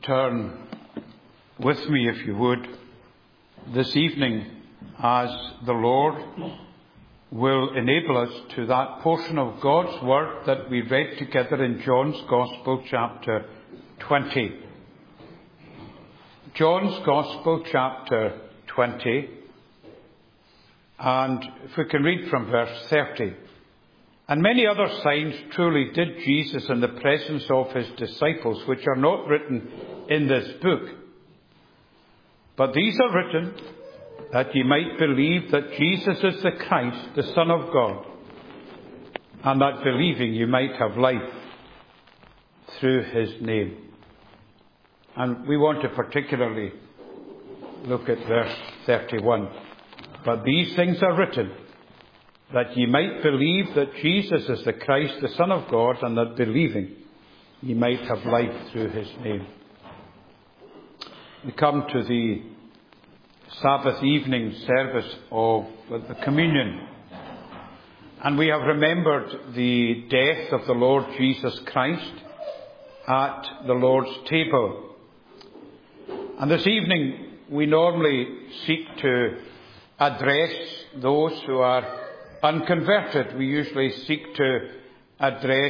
turn with me, if you would, this evening, as the Lord will enable us, to that portion of God's Word that we read together in John's Gospel, chapter 20. John's Gospel, chapter 20, and if we can read from verse 30. And many other signs truly did Jesus in the presence of his disciples, which are not written in this book. But these are written that ye might believe that Jesus is the Christ, the Son of God, and that believing you might have life through his name. And we want to particularly look at verse 31. But these things are written that ye might believe that Jesus is the Christ, the Son of God, and that believing ye might have life through his name. We come to the Sabbath evening service of the communion, and we have remembered the death of the Lord Jesus Christ at the Lord's table. And this evening we normally seek to address those who are unconverted. We usually seek to address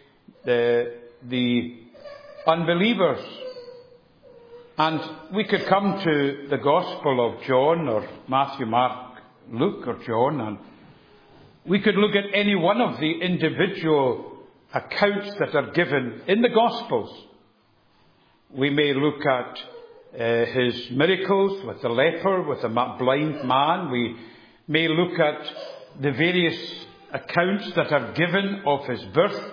the unbelievers. And we could come to the Gospel of John, or Matthew, Mark, Luke, or John, and we could look at any one of the individual accounts that are given in the Gospels. We may look at his miracles with the leper, with the blind man. We may look at the various accounts that are given of his birth,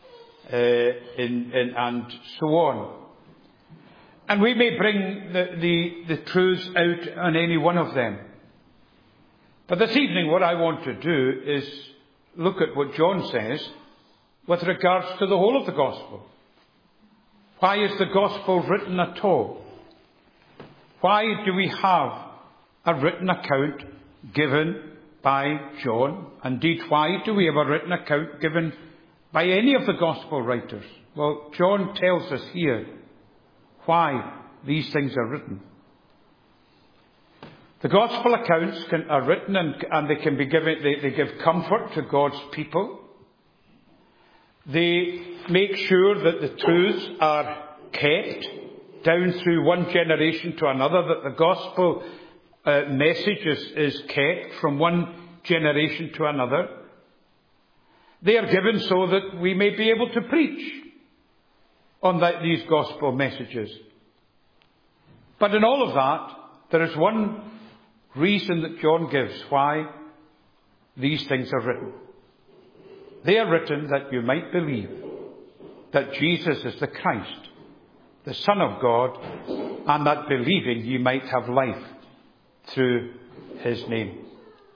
and so on. And we may bring the truths out on any one of them. But this evening what I want to do is look at what John says with regards to the whole of the Gospel. Why is the Gospel written at all? Why do we have a written account given by John? Indeed, why do we have a written account given by any of the Gospel writers? Well, John tells us here why these things are written. The Gospel accounts are written and they can be given. They give comfort to God's people. They make sure that the truths are kept down through one generation to another, that the Gospel message is kept from one generation to another. They are given so that we may be able to preach on these Gospel messages. But in all of that, there is one reason that John gives why these things are written. They are written that you might believe that Jesus is the Christ, the Son of God, and that believing you might have life through his name.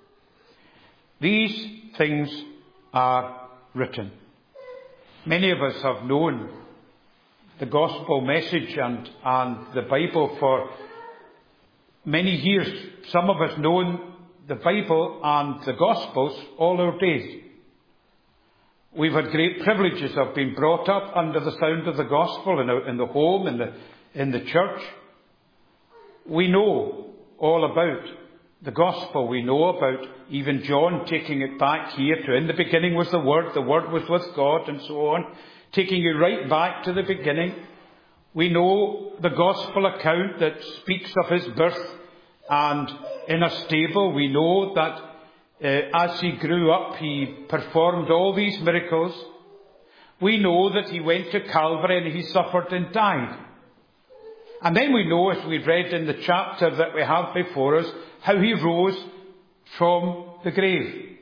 These things are written. Many of us have known the Gospel message and the Bible for many years. Some of us known the Bible and the Gospels all our days. We've had great privileges of being brought up under the sound of the Gospel in the home, in the church. We know all about the Gospel. We know about even John taking it back here to in the beginning was the Word was with God, and so on, taking you right back to the beginning. We know the Gospel account that speaks of his birth and in a stable. We know that as he grew up, he performed all these miracles. We know that he went to Calvary and he suffered and died. And then we know, as we read in the chapter that we have before us, how he rose from the grave.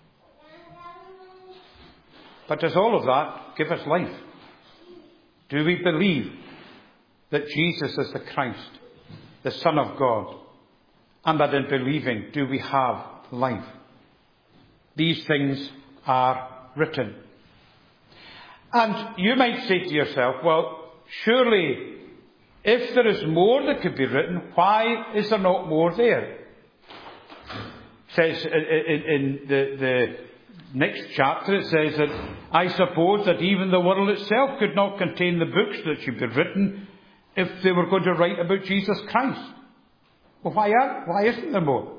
But does all of that give us life? Do we believe that Jesus is the Christ, the Son of God, and that in believing do we have life? These things are written. And you might say to yourself, well, surely if there is more that could be written, why is there not more there? It says in the next chapter, it says that I suppose that even the world itself could not contain the books that should be written if they were going to write about Jesus Christ? Well, why isn't there more?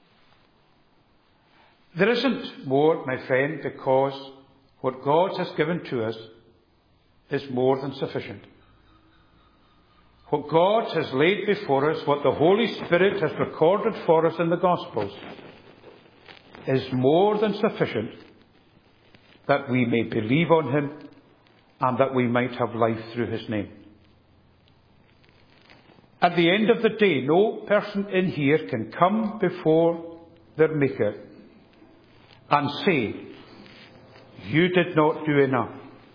There isn't more, my friend, because what God has given to us is more than sufficient. What God has laid before us, what the Holy Spirit has recorded for us in the Gospels, is more than sufficient that we may believe on Him and that we might have life through His name. At the end of the day, no person in here can come before their Maker and say, "You did not do enough."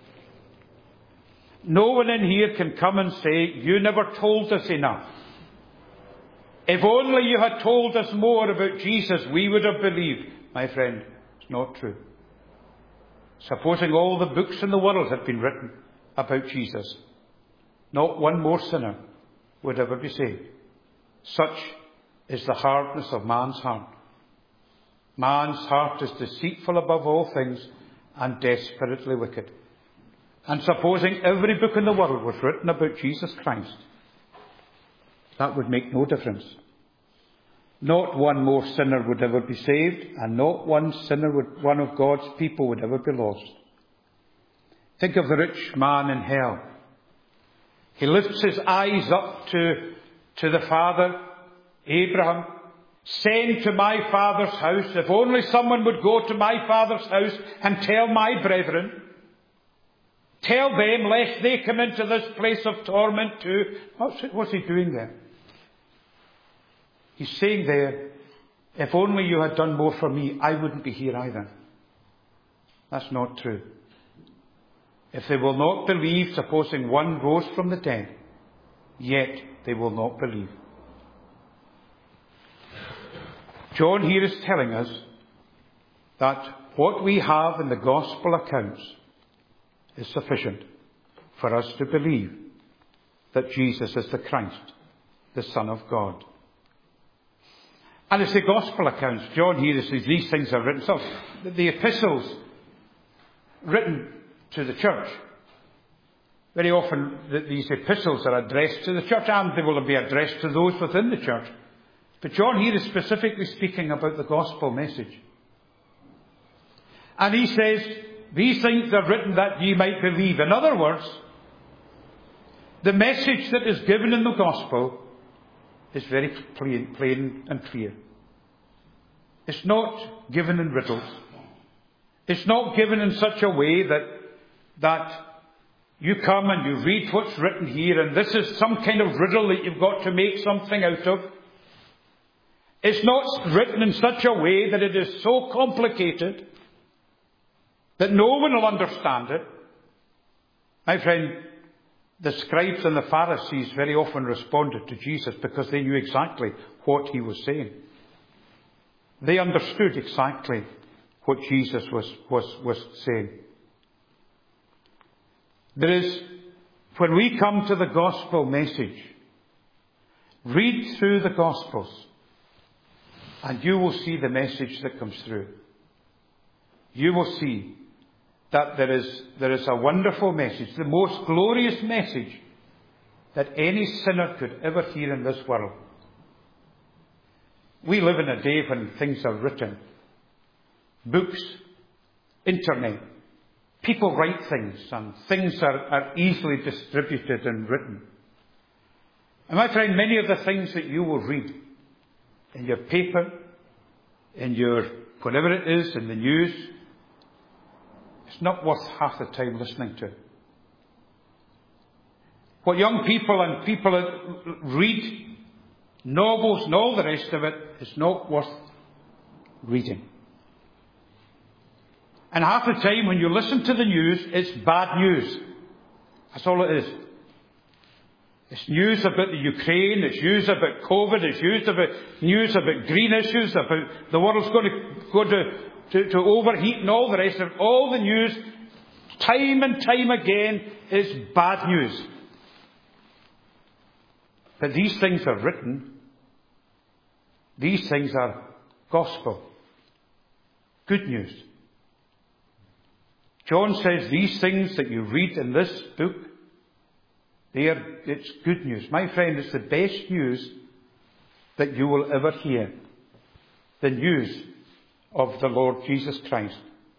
No one in here can come and say, "You never told us enough. If only you had told us more about Jesus, we would have believed." My friend, it's not true. Supposing all the books in the world had been written about Jesus, not one more sinner would ever be saved. Such is the hardness of man's heart. Man's heart is deceitful above all things and desperately wicked. And supposing every book in the world was written about Jesus Christ, that would make no difference. Not one more sinner would ever be saved, and not one of God's people would ever be lost. Think of the rich man in hell. He lifts his eyes up to the father, Abraham. "Send to my father's house. If only someone would go to my father's house and tell my brethren. Tell them, lest they come into this place of torment too." What's he doing there? He's saying there, "If only you had done more for me, I wouldn't be here either." That's not true. If they will not believe, supposing one rose from the dead, yet they will not believe. John here is telling us that what we have in the Gospel accounts is sufficient for us to believe that Jesus is the Christ, the Son of God. And it's the Gospel accounts. John here says these things are written. So the epistles written to the church, very often these epistles are addressed to the church, and they will be addressed to those within the church. But John here is specifically speaking about the Gospel message. And he says, "These things are written that ye might believe." In other words, the message that is given in the Gospel is very plain and clear. It's not given in riddles. It's not given in such a way that you come and you read what's written here, and this is some kind of riddle that you've got to make something out of. It's not written in such a way that it is so complicated that no one will understand it. My friend, the scribes and the Pharisees very often responded to Jesus because they knew exactly what he was saying. They understood exactly what Jesus was saying. When we come to the Gospel message, read through the Gospels, and you will see the message that comes through. You will see that there is a wonderful message, the most glorious message that any sinner could ever hear in this world. We live in a day when things are written. Books, internet, people write things, and things are easily distributed and written. And my friend, many of the things that you will read in your paper, in your whatever it is, in the news, it's not worth half the time listening to. What young people and people read, novels and all the rest of it, is not worth reading. And half the time when you listen to the news, it's bad news. That's all it is. It's news about the Ukraine, it's news about COVID, it's news about green issues, about the world's going to go to overheat and all the rest of it. All the news, time and time again, is bad news. But these things are written. These things are gospel. Good news. John says these things that you read in this book, There, it's good news. My friend, it's the best news that you will ever hear. The news of the Lord Jesus Christ.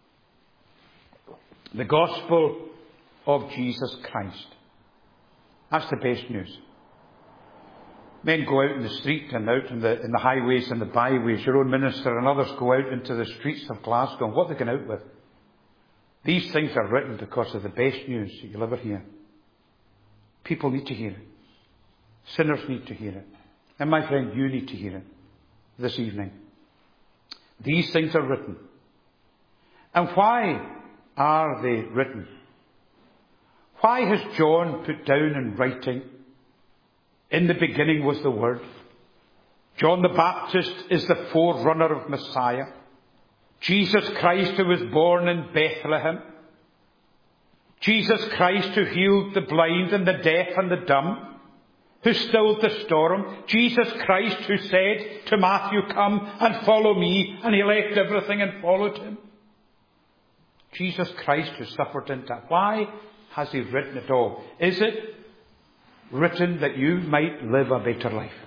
The gospel of Jesus Christ. That's the best news. Men go out in the street and out in the highways and the byways. Your own minister and others go out into the streets of Glasgow. And what they're going out with? These things are written because of the best news that you'll ever hear. People need to hear it. Sinners need to hear it. And my friend, you need to hear it this evening. These things are written. And why are they written? Why has John put down in writing, in the beginning was the Word? John the Baptist is the forerunner of Messiah. Jesus Christ, who was born in Bethlehem. Jesus Christ, who healed the blind and the deaf and the dumb, who stilled the storm. Jesus Christ, who said to Matthew, "Come and follow me," and he left everything and followed him. Jesus Christ, who suffered in death. Why has he written it all? Is it written that you might live a better life?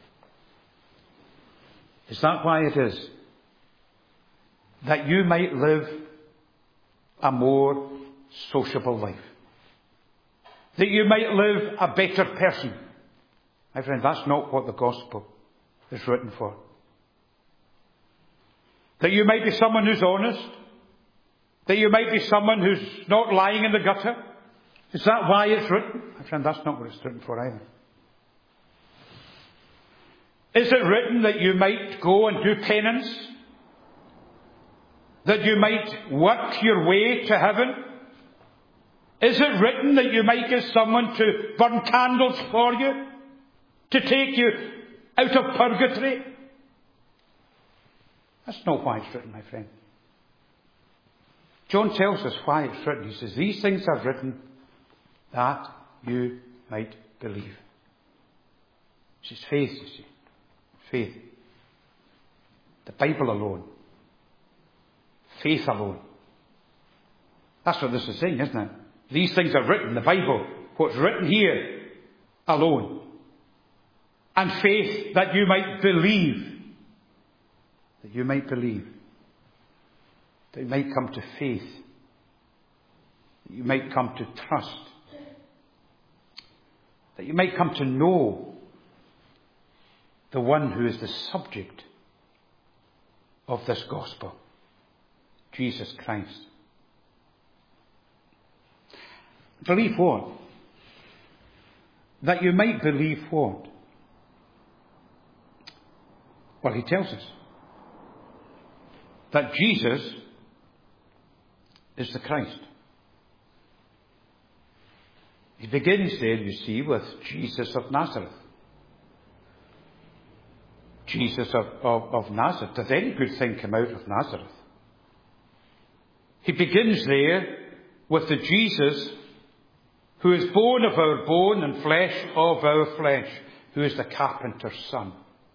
Is that why it is? That you might live a more sociable life. That you might live a better person. My friend, that's not what the gospel is written for. That you might be someone who's honest. That you might be someone who's not lying in the gutter. Is that why it's written? My friend, that's not what it's written for either. Is it written that you might go and do penance? That you might work your way to heaven? Is it written that you might get someone to burn candles for you? To take you out of purgatory? That's not why it's written, my friend. John tells us why it's written. He says, these things are written that you might believe. This is faith, you see. Faith. The Bible alone. Faith alone. That's what this is saying, isn't it? These things are written, the Bible, what's written here, alone. And faith that you might believe. That you might believe. That you might come to faith. That you might come to trust. That you might come to know the one who is the subject of this gospel. Jesus Christ. Believe what? That you might believe what? Well, he tells us that Jesus is the Christ. He begins there, you see, with Jesus of Nazareth. Jesus of Nazareth. Does any good thing come out of Nazareth? He begins there with the Jesus who is bone of our bone and flesh of our flesh, who is the carpenter's son.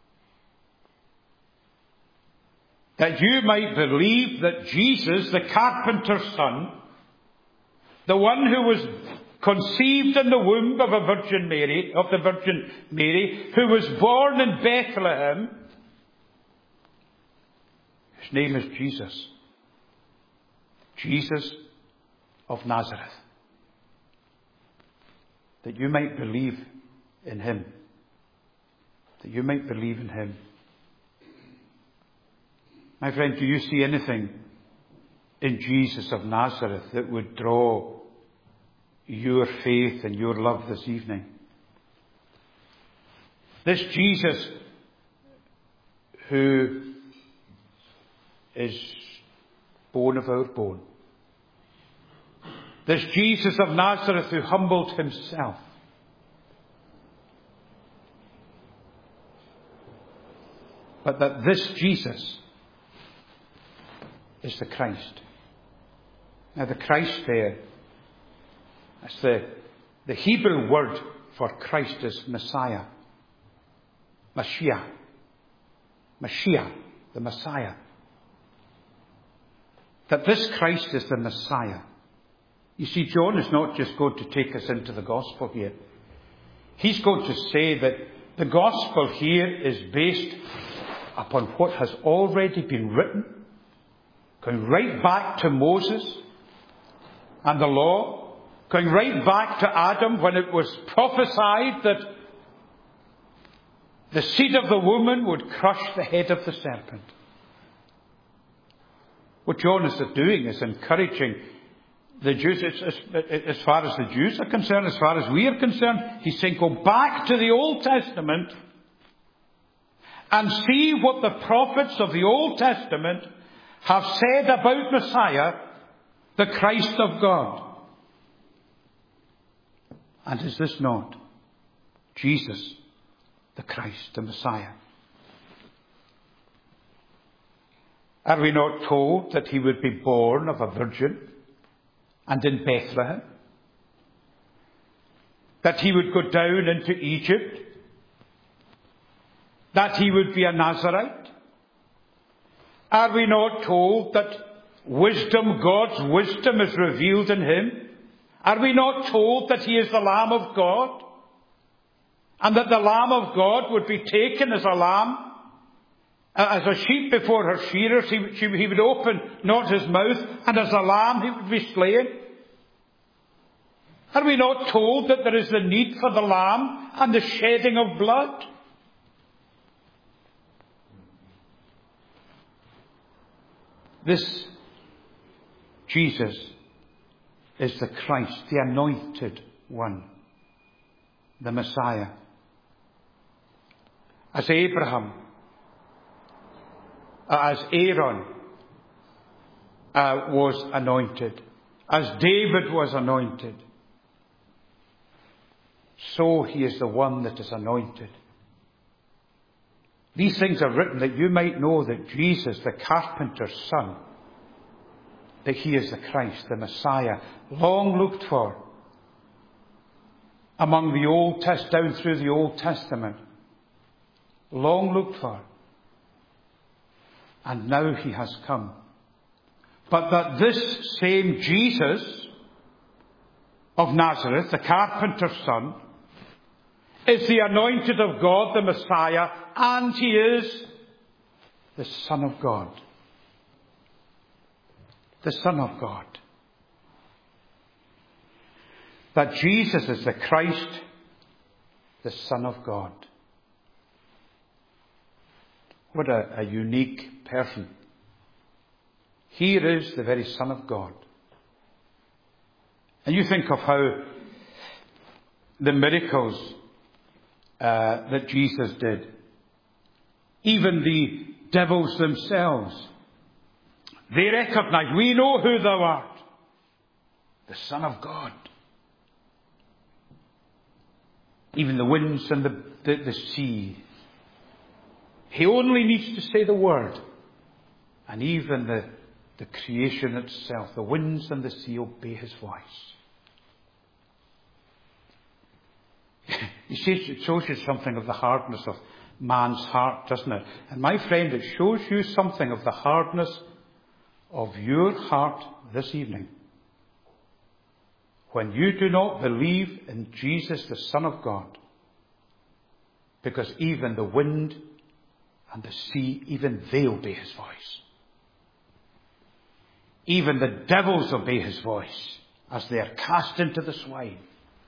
That you might believe that Jesus, the carpenter's son, the one who was conceived in the womb of the Virgin Mary, who was born in Bethlehem, his name is Jesus. Jesus of Nazareth. That you might believe in him. That you might believe in him. My friend, do you see anything in Jesus of Nazareth that would draw your faith and your love this evening? This Jesus who is bone of our bone. This Jesus of Nazareth who humbled himself. But that this Jesus is the Christ. Now the Christ there, that's the Hebrew word for Christ is Messiah. Mashiach. Mashiach, the Messiah. That this Christ is the Messiah. You see, John is not just going to take us into the gospel here. He's going to say that the gospel here is based upon what has already been written, going right back to Moses and the law, going right back to Adam when it was prophesied that the seed of the woman would crush the head of the serpent. What John is doing is encouraging the Jews, as far as the Jews are concerned, as far as we are concerned, he's saying go back to the Old Testament and see what the prophets of the Old Testament have said about Messiah, the Christ of God. And is this not Jesus, the Christ, the Messiah? Are we not told that he would be born of a virgin and in Bethlehem? That he would go down into Egypt? That he would be a Nazarite? Are we not told that wisdom, God's wisdom, is revealed in him? Are we not told that he is the Lamb of God? And that the Lamb of God would be taken as a lamb, as a sheep before her shearers, he would open not his mouth, and as a lamb he would be slain? Are we not told that there is the need for the lamb and the shedding of blood? This Jesus is the Christ, the anointed one, the Messiah. As Abraham, as Aaron was anointed, as David was anointed, so he is the one that is anointed. These things are written that you might know that Jesus, the carpenter's son, that he is the Christ, the Messiah, long looked for among the Old Testament, down through the Old Testament. Long looked for. And now he has come. But that this same Jesus of Nazareth, the carpenter's son, is the anointed of God, the Messiah, and he is the Son of God. The Son of God. That Jesus is the Christ, the Son of God. What a unique person. Here is the very Son of God. And you think of how the miracles that Jesus did. Even the devils themselves, they recognize, we know who thou art, the Son of God. Even the winds and the sea. He only needs to say the word. And even the creation itself, the winds and the sea, obey his voice. You see, it shows you something of the hardness of man's heart, doesn't it? And my friend, it shows you something of the hardness of your heart this evening. When you do not believe in Jesus, the Son of God. Because even the wind and the sea, even they obey his voice. Even the devils obey his voice as they are cast into the swine.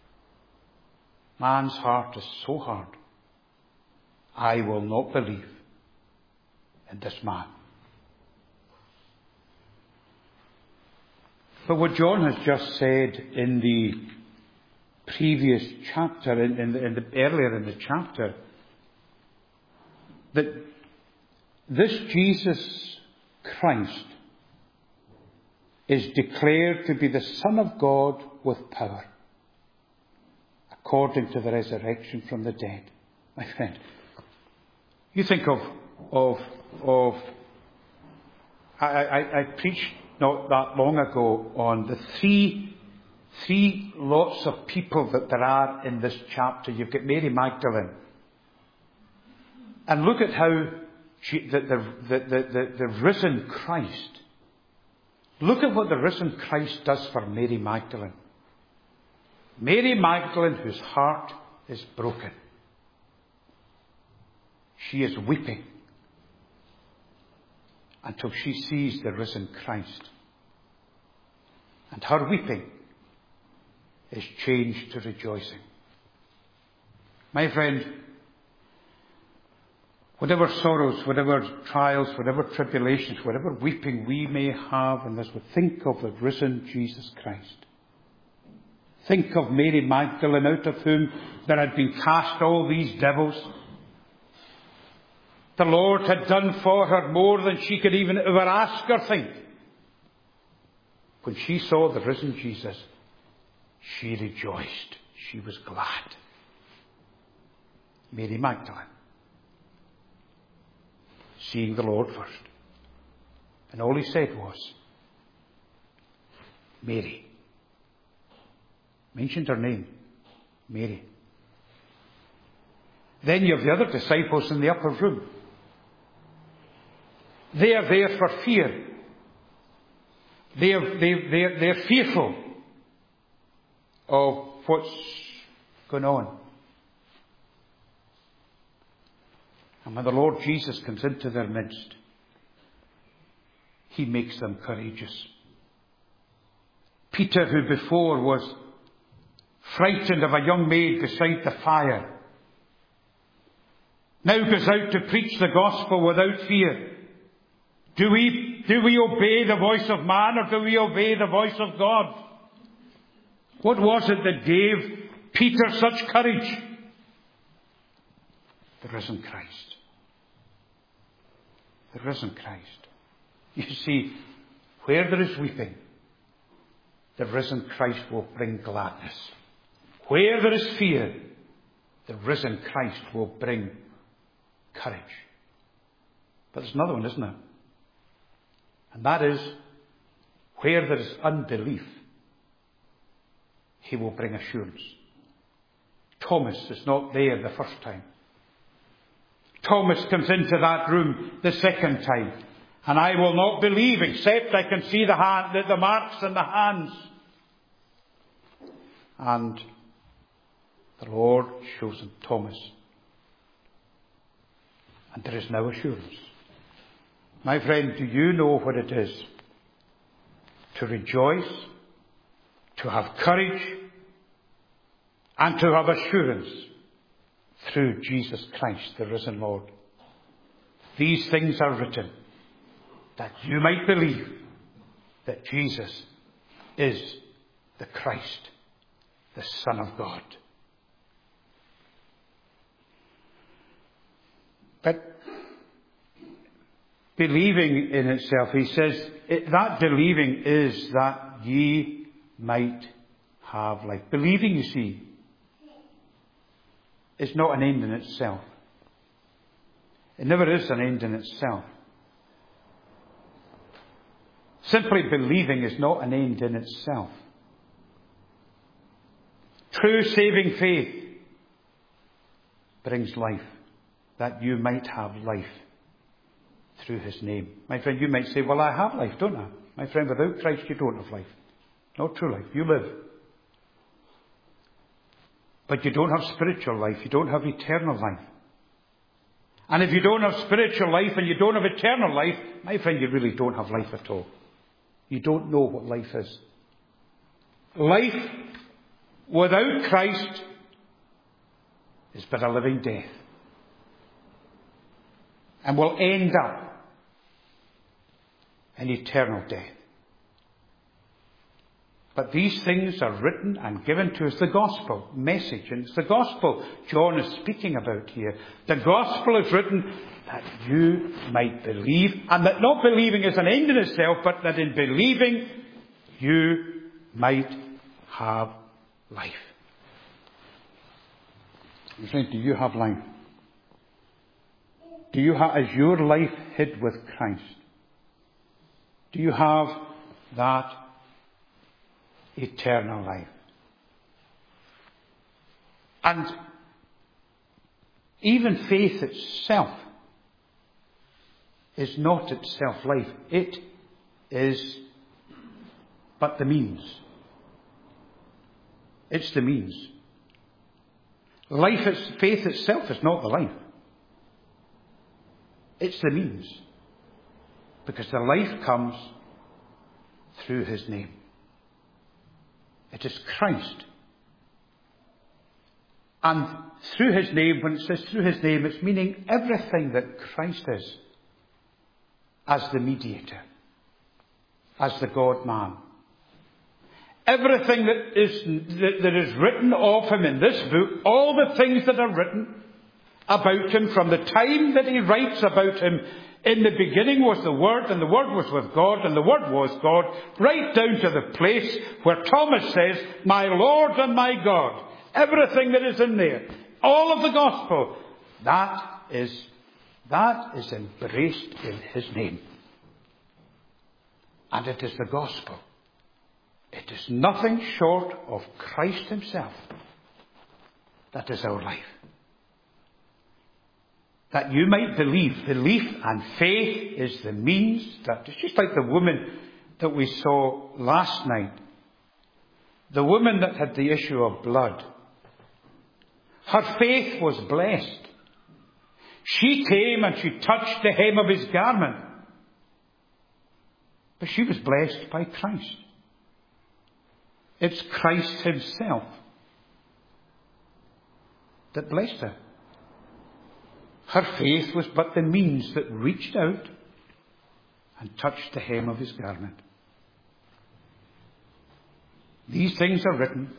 Man's heart is so hard. I will not believe in this man. But what John has just said in the previous chapter, earlier in the chapter, that this Jesus Christ is declared to be the Son of God with power, according to the resurrection from the dead. My friend, you think I preached not that long ago on the three lots of people that there are in this chapter. You've got Mary Magdalene. And look at how the risen Christ, look at what the risen Christ does for Mary Magdalene. Mary Magdalene, whose heart is broken. She is weeping until she sees the risen Christ. And her weeping is changed to rejoicing. My friend, whatever sorrows, whatever trials, whatever tribulations, whatever weeping we may have in this, we think of the risen Jesus Christ. Think of Mary Magdalene, out of whom there had been cast all these devils. The Lord had done for her more than she could even ever ask or think. When she saw the risen Jesus, she rejoiced. She was glad. Mary Magdalene, seeing the Lord first. And all he said was, Mary. Mentioned her name, Mary. Then you have the other disciples in the upper room. They are there for fear. They're fearful of what's going on. And when the Lord Jesus comes into their midst, he makes them courageous. Peter, who before was frightened of a young maid beside the fire, now goes out to preach the gospel without fear. Do we obey the voice of man, or do we obey the voice of God? What was it that gave Peter such courage? The risen Christ. The risen Christ. You see, where there is weeping, the risen Christ will bring gladness. Where there is fear, the risen Christ will bring courage. But there's another one, isn't there? And that is, where there is unbelief, he will bring assurance. Thomas is not there the first time. Thomas comes into that room the second time. And I will not believe except I can see the marks in the hands. And the Lord shows him Thomas. And there is now assurance. My friend, do you know what it is to rejoice, to have courage, and to have assurance through Jesus Christ, the risen Lord? These things are written that you might believe that Jesus is the Christ, the Son of God. But believing in itself, he says, that believing is that ye might have life. Believing, you see, is not an end in itself. It never is an end in itself. Simply believing is not an end in itself. True saving faith brings life, that you might have life through his name. My friend, you might say, well, I have life, don't I? My friend, without Christ you don't have life. Not true life. You live. But you don't have spiritual life. You don't have eternal life. And if you don't have spiritual life and you don't have eternal life, my friend, you really don't have life at all. You don't know what life is. Life without Christ is but a living death. And will end up in eternal death. But these things are written and given to us, the gospel message. And it's the gospel John is speaking about here. The gospel is written that you might believe, and that not believing is an end in itself, but that in believing you might have life. You say, do you have life? Do you have, is your life hid with Christ? Do you have that eternal life? And even faith itself is not itself life. It is but the means. It's the means. Faith itself is not the life. It's the means. Because the life comes through his name. It is Christ. And through his name, when it says through his name, it's meaning everything that Christ is as the mediator, as the God-man. Everything that is written of him in this book, all the things that are written about him from the time that he writes about him, in the beginning was the Word, and the Word was with God, and the Word was God, right down to the place where Thomas says, my Lord and my God. Everything that is in there, all of the gospel, that is embraced in his name. And it is the gospel. It is nothing short of Christ himself that is our life. That you might believe. Belief and faith is the means that, it's just like the woman that we saw last night. The woman that had the issue of blood. Her faith was blessed. She came and she touched the hem of his garment. But she was blessed by Christ. It's Christ himself that blessed her. Her faith was but the means that reached out and touched the hem of his garment. These things are written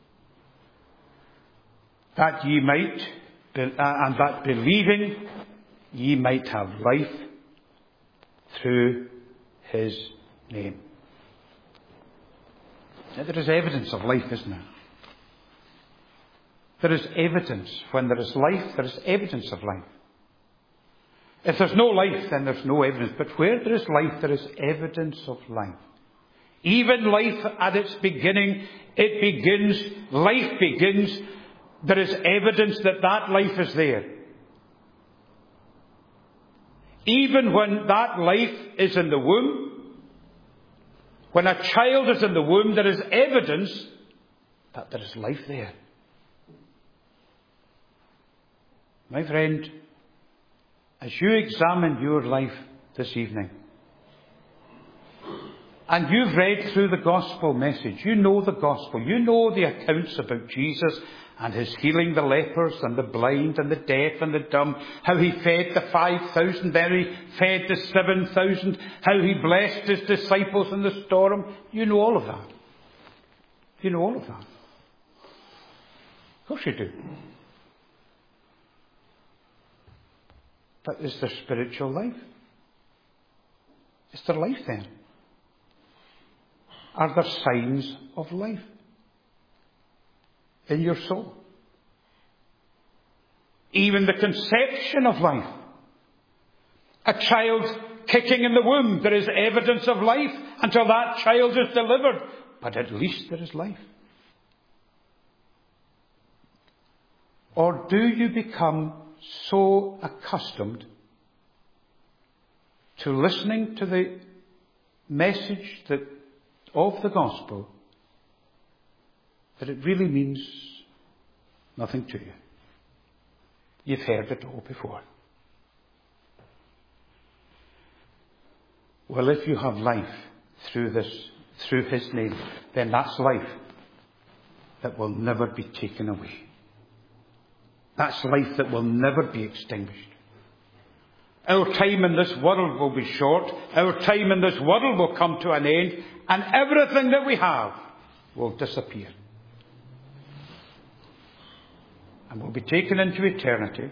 that ye might, and that believing ye might have life through his name. Now, there is evidence of life, isn't there? There is evidence. When there is life, there is evidence of life. If there's no life, then there's no evidence. But where there is life, there is evidence of life. Even life at its beginning, life begins. There is evidence that life is there. Even when that life is in the womb, when a child is in the womb, there is evidence that there is life there. My friend, as you examine your life this evening, and you've read through the gospel message, you know the gospel, you know the accounts about Jesus and his healing the lepers and the blind and the deaf and the dumb, how he fed the 5,000, then he fed the 7,000, how he blessed his disciples in the storm. You know all of that. You know all of that. Of course you do. But is there spiritual life? Is there life then? Are there signs of life in your soul? Even the conception of life. A child kicking in the womb, there is evidence of life until that child is delivered. But at least there is life. Or do you become so accustomed to listening to the message of the gospel that it really means nothing to you? You've heard it all before. Well, if you have life through his name, then that's life that will never be taken away. That's life that will never be extinguished. Our time in this world will be short. Our time in this world will come to an end. And everything that we have will disappear. And we'll be taken into eternity.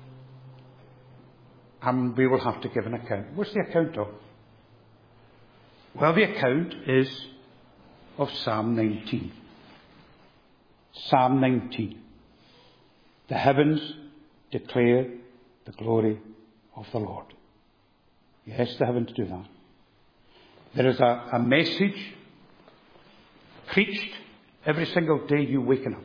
And we will have to give an account. What's the account of? Well, the account is of Psalm 19. Psalm 19. The heavens declare the glory of the Lord. Yes, the heavens do that. There is a message preached every single day you waken up.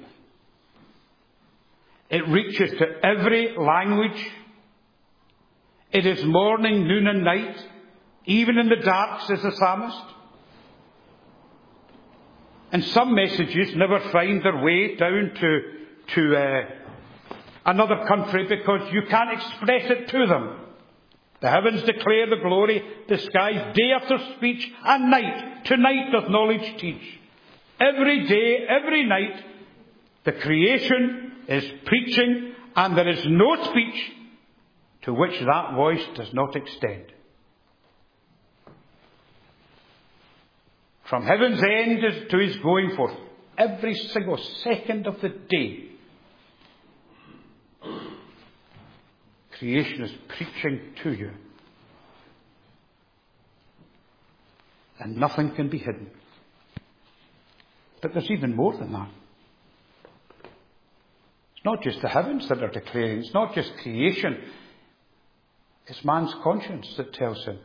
It reaches to every language. It is morning, noon and night. Even in the dark, says the psalmist. And some messages never find their way down another country because you can't express it to them. The heavens declare the glory, the skies day after speech, and night to night doth knowledge teach. Every day, every night, the creation is preaching, and there is no speech to which that voice does not extend. From heaven's end to his going forth, every single second of the day, creation is preaching to you. And nothing can be hidden. But there's even more than that. It's not just the heavens that are declaring. It's not just creation. It's man's conscience that tells him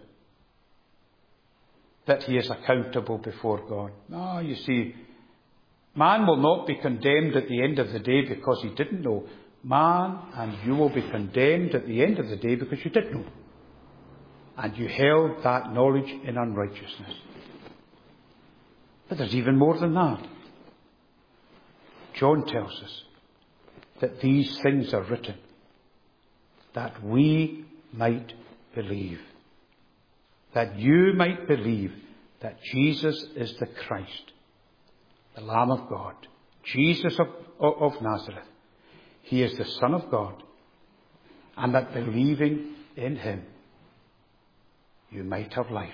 that he is accountable before God. No, you see, man will not be condemned at the end of the day because he didn't know. Man and you will be condemned at the end of the day because you did know. And you held that knowledge in unrighteousness. But there's even more than that. John tells us that these things are written that we might believe. That you might believe that Jesus is the Christ, the Lamb of God, Jesus of Nazareth. He is the Son of God, and that believing in him, you might have life.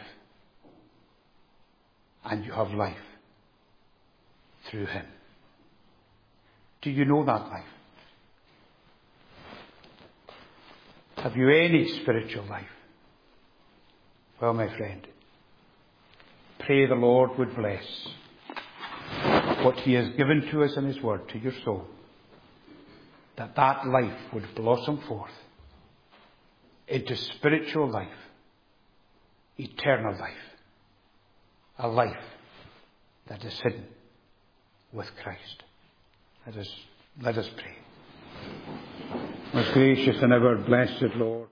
And you have life through him. Do you know that life? Have you any spiritual life? Well, my friend, pray the Lord would bless what he has given to us in his word to your soul, that that life would blossom forth into spiritual life, eternal life, a life that is hidden with Christ. Let us pray. Most gracious and ever blessed Lord,